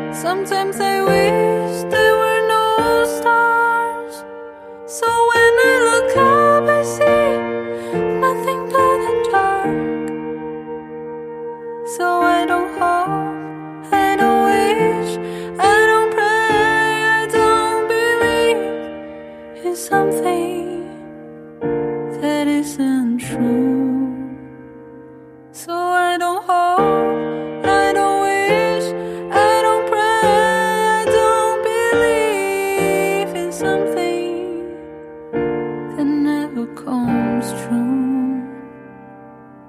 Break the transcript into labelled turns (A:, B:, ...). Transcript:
A: Sometimes I wish there were no stars, so when I look up I see nothing but the dark. So I don't hope, I don't wish, I don't pray, I don't believe in something that isn't true.